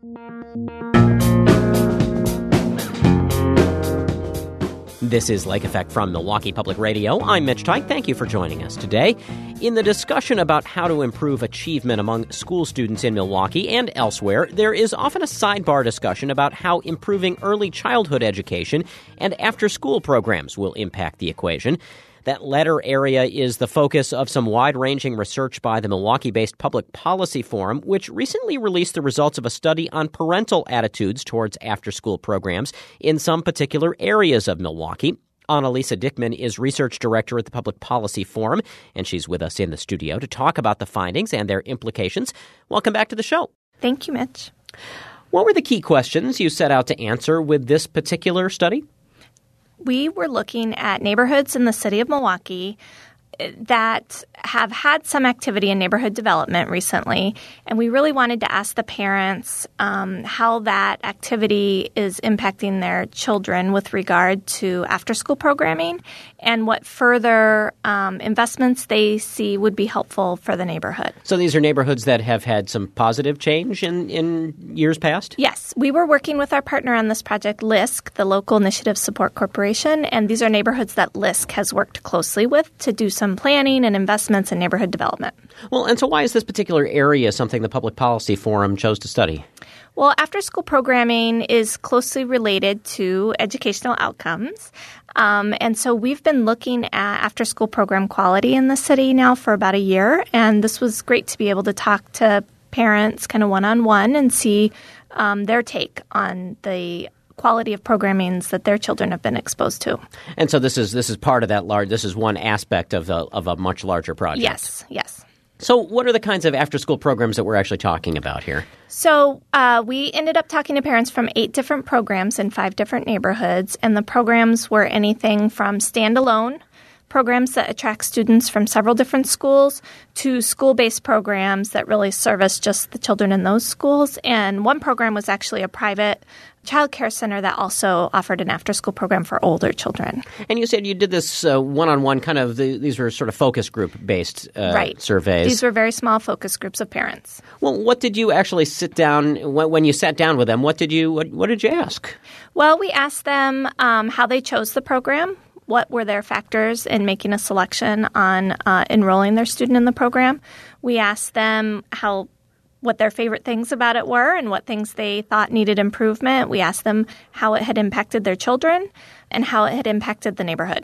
This is Lake Effect from Milwaukee Public Radio. I'm Mitch Teich. Thank you for joining us today. In the discussion about how to improve achievement among school students in Milwaukee and elsewhere, there is often a sidebar discussion about how improving early childhood education and after-school programs will impact the equation. That latter area is the focus of some wide-ranging research by the Milwaukee-based Public Policy Forum, which recently released the results of a study on parental attitudes towards after-school programs in some particular areas of Milwaukee. Annalisa Dickman is research director at the Public Policy Forum, and she's with us in the studio to talk about the findings and their implications. Welcome back to the show. Thank you, Mitch. What were the key questions you set out to answer with this particular study? We were looking at neighborhoods in the city of Milwaukee that have had some activity in neighborhood development recently, and we really wanted to ask the parents how that activity is impacting their children with regard to after-school programming and what further investments they see would be helpful for the neighborhood. So these are neighborhoods that have had some positive change in years past? Yes. We were working with our partner on this project, LISC, the Local Initiative Support Corporation, and these are neighborhoods that LISC has worked closely with to do some planning and investments in neighborhood development. Well, and so why is this particular area something the Public Policy Forum chose to study? Well, after-school programming is closely related to educational outcomes. And so we've been looking at after-school program quality in the city now for about a year. And this was great to be able to talk to parents kind of one-on-one and see their take on the quality of programmings that their children have been exposed to. And so this is part of that this is one aspect of a much larger project. Yes. So what are the kinds of after-school programs that we're actually talking about here? So we ended up talking to parents from 8 different programs in 5 different neighborhoods, and the programs were anything from standalone programs that attract students from several different schools to school-based programs that really service just the children in those schools. And one program was actually a private child care center that also offered an after-school program for older children. And you said you did this one-on-one kind of, these were sort of focus group-based surveys. These were very small focus groups of parents. Well, what did you actually sit down, when you sat down with them, what did you ask? Well, we asked them how they chose the program. What were their factors in making a selection on enrolling their student in the program? We asked them what their favorite things about it were and what things they thought needed improvement. We asked them how it had impacted their children and how it had impacted the neighborhood.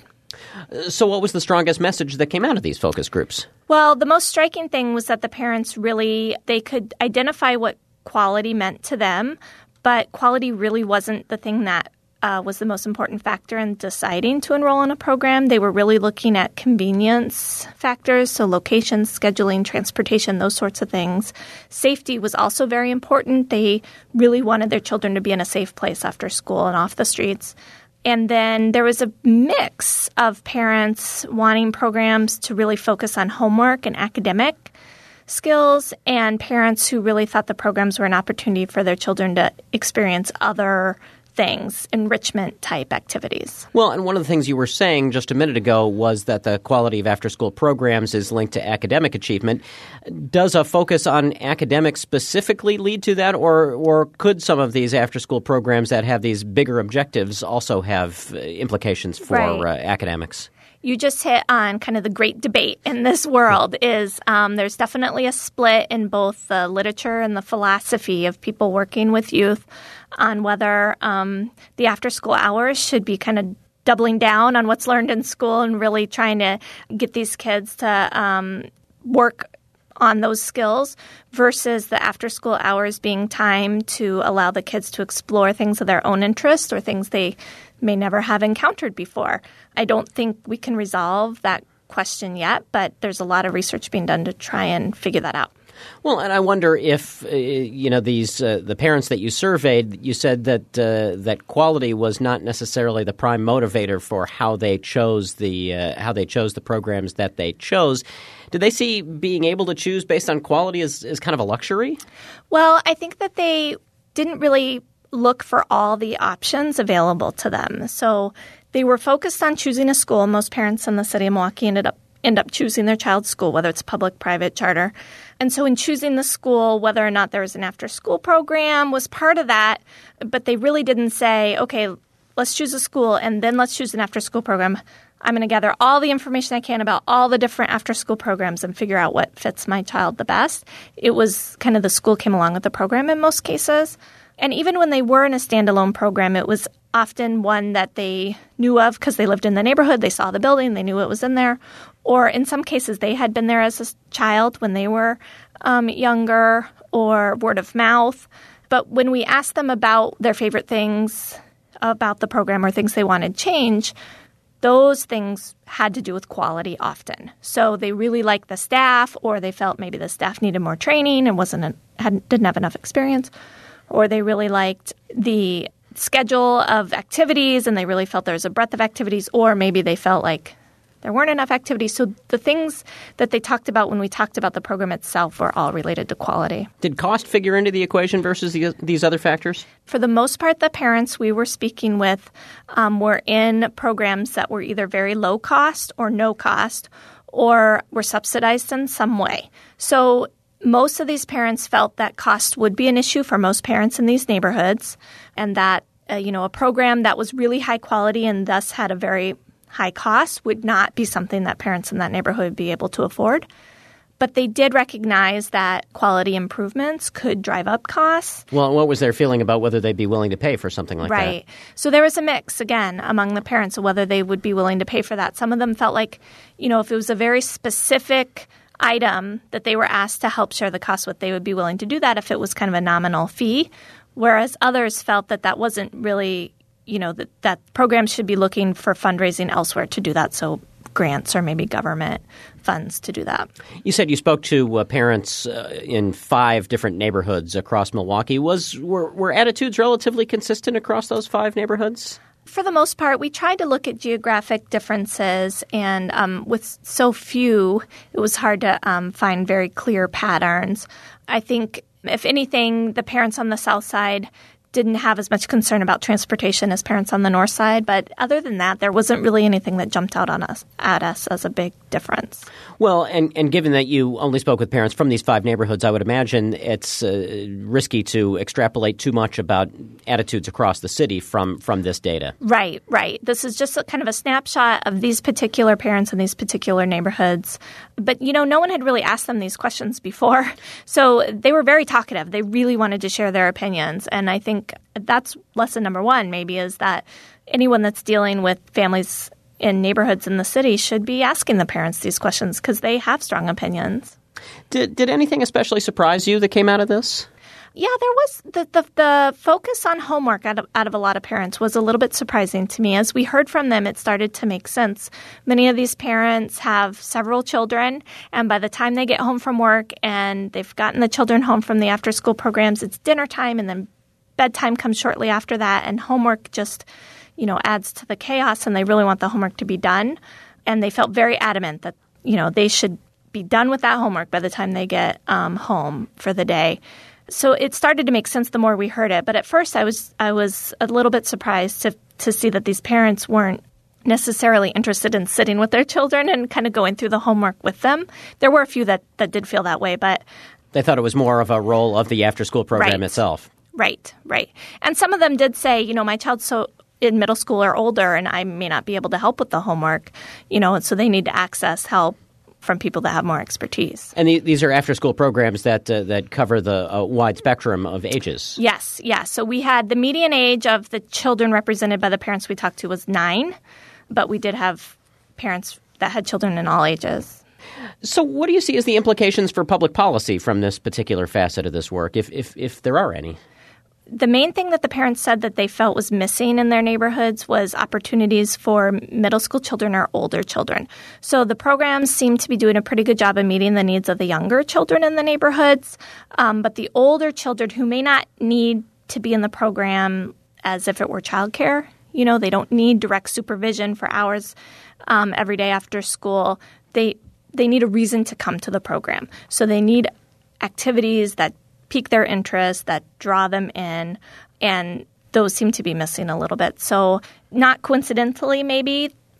So what was the strongest message that came out of these focus groups? Well, the most striking thing was that the parents they could identify what quality meant to them, but quality really wasn't the thing that was the most important factor in deciding to enroll in a program. They were really looking at convenience factors, so location, scheduling, transportation, those sorts of things. Safety was also very important. They really wanted their children to be in a safe place after school and off the streets. And then there was a mix of parents wanting programs to really focus on homework and academic skills and parents who really thought the programs were an opportunity for their children to experience other things, enrichment-type activities. Well, and one of the things you were saying just a minute ago was that the quality of after-school programs is linked to academic achievement. Does a focus on academics specifically lead to that, or could some of these after-school programs that have these bigger objectives also have implications for academics? You just hit on kind of the great debate in this world is there's definitely a split in both the literature and the philosophy of people working with youth on whether the after-school hours should be kind of doubling down on what's learned in school and really trying to get these kids to work on those skills versus the after-school hours being time to allow the kids to explore things of their own interest or things they may never have encountered before. I don't think we can resolve that question yet, but there's a lot of research being done to try and figure that out. Well, and I wonder if these the parents that you surveyed, you said that quality was not necessarily the prime motivator for how they chose the programs that they chose. Did they see being able to choose based on quality as kind of a luxury? Well, I think that they didn't really look for all the options available to them. So they were focused on choosing a school. Most parents in the city of Milwaukee ended up end up choosing their child's school, whether it's public, private, charter. And so in choosing the school, whether or not there was an after-school program was part of that, but they really didn't say, okay, let's choose a school and then let's choose an after-school program. I'm going to gather all the information I can about all the different after-school programs and figure out what fits my child the best. It was kind of the school came along with the program in most cases. And even when they were in a standalone program, it was often one that they knew of because they lived in the neighborhood, they saw the building, they knew it was in there. Or in some cases, they had been there as a child when they were younger, or word of mouth. But when we asked them about their favorite things about the program or things they wanted change, those things had to do with quality often. So they really liked the staff, or they felt maybe the staff needed more training and didn't have enough experience, or they really liked the schedule of activities and they really felt there was a breadth of activities, or maybe they felt like there weren't enough activities. So the things that they talked about when we talked about the program itself were all related to quality. Did cost figure into the equation versus these other factors? For the most part, the parents we were speaking with were in programs that were either very low cost or no cost, or were subsidized in some way. So most of these parents felt that cost would be an issue for most parents in these neighborhoods, and that a program that was really high quality and thus had a very high cost would not be something that parents in that neighborhood would be able to afford. But they did recognize that quality improvements could drive up costs. Well, what was their feeling about whether they'd be willing to pay for something like that? Right. So there was a mix, again, among the parents of whether they would be willing to pay for that. Some of them felt like, if it was a very specific item that they were asked to help share the cost with, they would be willing to do that if it was kind of a nominal fee. Whereas others felt that wasn't really, that programs should be looking for fundraising elsewhere to do that. So grants or maybe government funds to do that. You said you spoke to parents in 5 different neighborhoods across Milwaukee. Were attitudes relatively consistent across those 5 neighborhoods? For the most part, we tried to look at geographic differences, and with so few, it was hard to find very clear patterns. I think, if anything, the parents on the south side didn't have as much concern about transportation as parents on the north side. But other than that, there wasn't really anything that jumped out at us as a big difference. Well, and given that you only spoke with parents from these 5 neighborhoods, I would imagine it's risky to extrapolate too much about attitudes across the city from this data. Right. This is just kind of a snapshot of these particular parents in these particular neighborhoods. But, no one had really asked them these questions before. So they were very talkative. They really wanted to share their opinions. And I think that's lesson number 1, maybe, is that anyone that's dealing with families in neighborhoods in the city should be asking the parents these questions because they have strong opinions. Did anything especially surprise you that came out of this? Yeah, there was the focus on homework out of a lot of parents was a little bit surprising to me. As we heard from them, it started to make sense. Many of these parents have several children, and by the time they get home from work and they've gotten the children home from the after-school programs, it's dinner time, and then bedtime comes shortly after that, and homework just adds to the chaos, and they really want the homework to be done. And they felt very adamant that, they should be done with that homework by the time they get home for the day. So it started to make sense the more we heard it. But at first I was a little bit surprised to see that these parents weren't necessarily interested in sitting with their children and kind of going through the homework with them. There were a few that did feel that way, but they thought it was more of a role of the after-school program itself. Right. And some of them did say, my child's in middle school or older, and I may not be able to help with the homework, so they need to access help from people that have more expertise. And these are after-school programs that cover the wide spectrum of ages. Yes. So we had the median age of the children represented by the parents we talked to was 9, but we did have parents that had children in all ages. So what do you see as the implications for public policy from this particular facet of this work, if there are any? The main thing that the parents said that they felt was missing in their neighborhoods was opportunities for middle school children or older children. So the programs seem to be doing a pretty good job of meeting the needs of the younger children in the neighborhoods, but the older children who may not need to be in the program as if it were childcare, they don't need direct supervision for hours every day after school. They need a reason to come to the program. So they need activities that pique their interest, that draw them in, and those seem to be missing a little bit. So not coincidentally, maybe,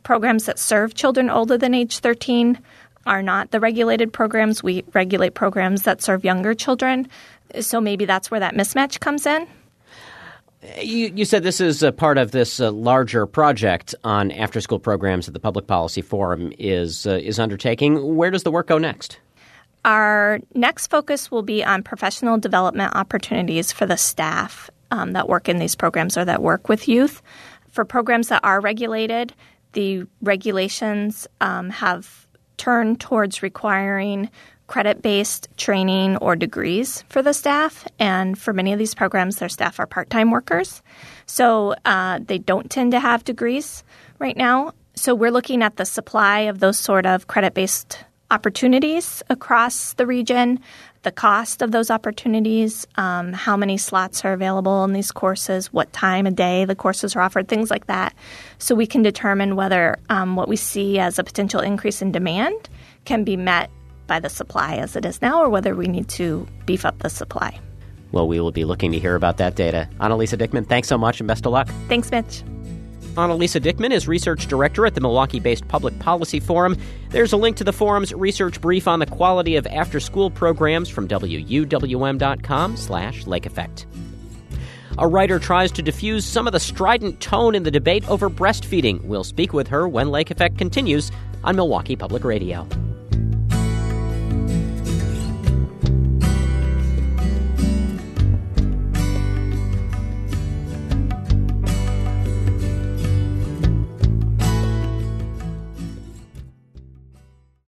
programs that serve children older than age 13 are not the regulated programs. We regulate programs that serve younger children. So maybe that's where that mismatch comes in. You said this is a part of this larger project on after-school programs that the Public Policy Forum is undertaking. Where does the work go next? Our next focus will be on professional development opportunities for the staff that work in these programs or that work with youth. For programs that are regulated, the regulations have turned towards requiring credit-based training or degrees for the staff. And for many of these programs, their staff are part-time workers. So they don't tend to have degrees right now. So we're looking at the supply of those sort of credit-based opportunities across the region, the cost of those opportunities, how many slots are available in these courses, what time of day the courses are offered, things like that. So we can determine whether what we see as a potential increase in demand can be met by the supply as it is now, or whether we need to beef up the supply. Well, we will be looking to hear about that data. Annalisa Dickman, thanks so much and best of luck. Thanks, Mitch. Annalisa Dickman is Research Director at the Milwaukee-based Public Policy Forum. There's a link to the forum's research brief on the quality of after-school programs from WUWM.com/Lake Effect. A writer tries to diffuse some of the strident tone in the debate over breastfeeding. We'll speak with her when Lake Effect continues on Milwaukee Public Radio.